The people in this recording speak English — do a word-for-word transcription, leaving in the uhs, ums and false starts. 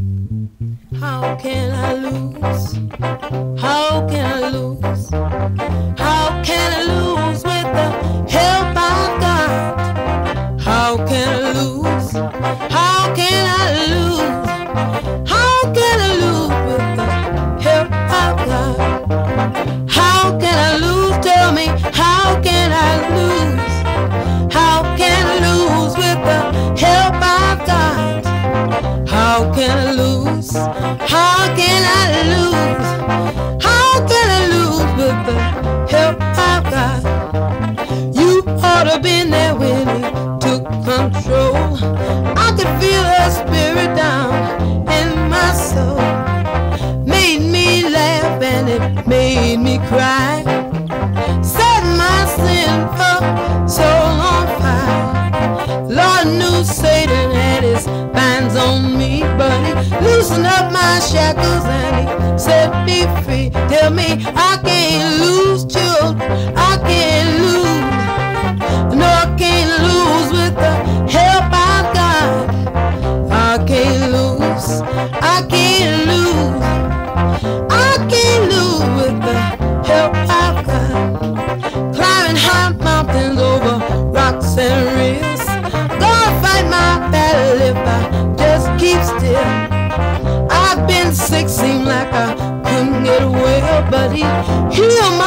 How can I lose? How can I lose? How can I lose with the help I've got? How can I lose? How can I lose? How can I lose with the help I've got? How can I lose? Tell me, how can I lose? How can I lose with the help I've got? How can I lose? How can I lose? How can I lose with the help I've got? You ought to been there when he took control. I could feel her spirit down in my soul. Made me laugh and it made me cry. Set my sinful soul on fire. Lord knew Satan had his binds on me, but he loosened up my shackles and he set me free. Tell me I can't lose, children, I can't lose. No, I can't lose with the help I've got. I can't lose, I can't lose. I can't lose with the help I've got. Climbing high mountains over rocks and rills. Gonna fight my battle if I just keep still. I've been sick, seemed like I couldn't get well, but he healed